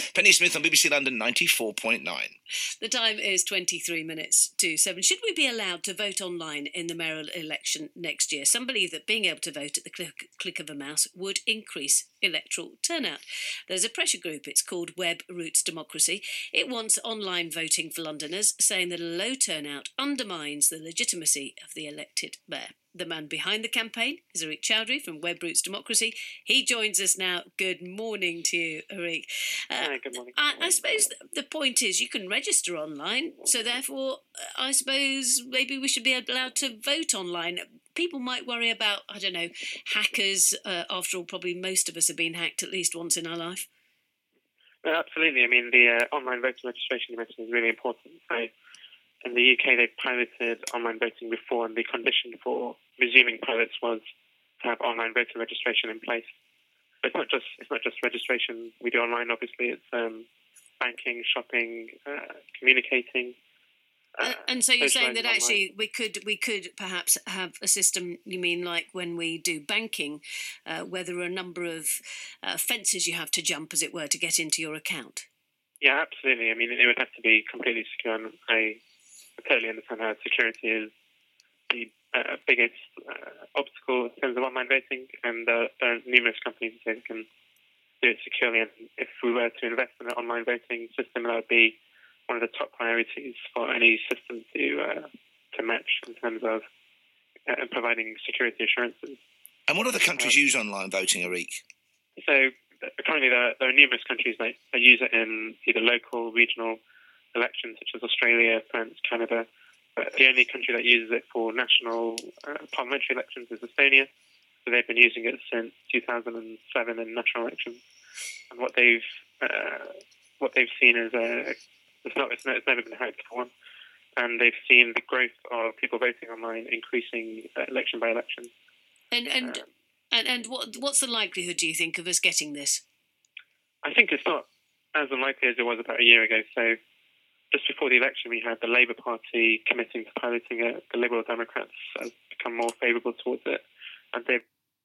Penny Smith on BBC London 94.9. The time is 23 minutes to 7. Should we be allowed to vote online in the mayoral election next year? Some believe that being able to vote at the click of a mouse would increase electoral turnout. There's a pressure group, it's called Web Roots Democracy. It wants online voting for Londoners, saying that a low turnout undermines the legitimacy of the elected mayor. The man behind the campaign is Ariq Chowdhury from Web Roots Democracy. He joins us now. Good morning to you, Ariq. Hi, good morning. I suppose the point is you can register online, so therefore I suppose maybe we should be allowed to vote online. People might worry about, I don't know, hackers. After all, probably most of us have been hacked at least once in our life. Absolutely. I mean, the online voter registration you mentioned is really important. In the UK, they piloted online voting before, and the condition for resuming pilots was to have online voter registration in place. But it's not just registration we do online. Obviously, it's banking, shopping, communicating. And so you're saying that actually we could perhaps have a system, you mean like when we do banking, where there are a number of fences you have to jump, as it were, to get into your account? Yeah, absolutely. I mean, it would have to be completely secure, and I totally understand how security is the biggest obstacle in terms of online voting, and there are numerous companies that can do it securely. And if we were to invest in an online voting system, that would be one of the top priorities for any system to match in terms of providing security assurances. And what other countries use online voting, Ariq? So currently there are numerous countries that use it in either local, regional elections, such as Australia, France, Canada. But the only country that uses it for national parliamentary elections is Estonia. So they've been using it since 2007 in national elections. And what they've seen is it's never been hacked for one, and they've seen the growth of people voting online increasing election by election. And what's the likelihood, do you think, of us getting this? I think it's not as unlikely as it was about a year ago. So just before the election, we had the Labour Party committing to piloting it. The Liberal Democrats have become more favourable towards it, and they've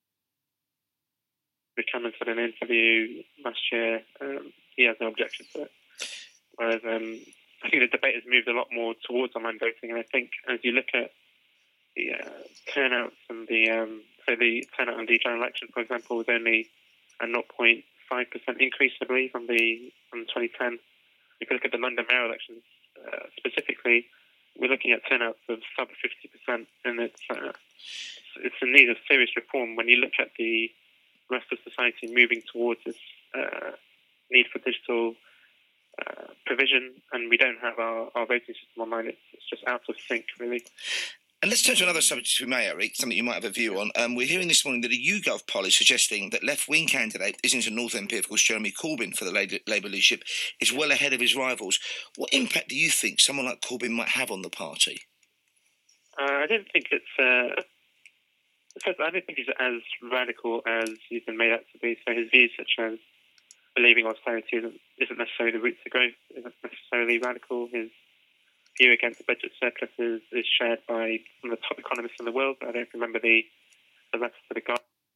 Cameron said in an interview last year he has no objection to it. Whereas I think the debate has moved a lot more towards online voting, and I think as you look at the turnouts and the turnout in the general election, for example, was only a 0.5% increase, I believe, from 2010. If you look at the London mayoral elections specifically, we're looking at turnouts of sub 50%, and it's in need of serious reform when you look at the rest of society moving towards this need for digital provision, and we don't have our voting system online. It's just out of sync, really. And let's turn to another subject, if we may, Ariq, something you might have a view on. We're hearing this morning that a YouGov poll is suggesting that left-wing candidate, Islington North MP, of course, Jeremy Corbyn, for the Labour leadership, is well ahead of his rivals. What impact do you think someone like Corbyn might have on the party? I don't think I don't think he's as radical as he's been made out to be. So his views, such as believing austerity isn't necessarily the route to growth, isn't necessarily radical. His view against budget surpluses is shared by some of the top economists in the world. I don't remember the letter to the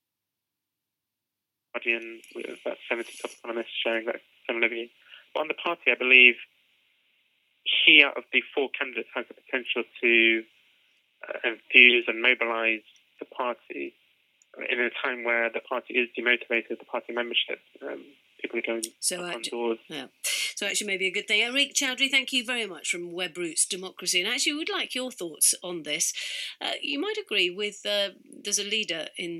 Guardian with about 70 top economists sharing that similar view. But on the party, I believe he, out of the four candidates, has the potential to enthuse and mobilise the party in a time where the party is demotivated, the party membership. People are going on doors. Yeah. So actually maybe a good thing. Ariq Chowdhury, thank you very much from Web Roots Democracy. And actually we'd like your thoughts on this. You might agree with, there's a leader in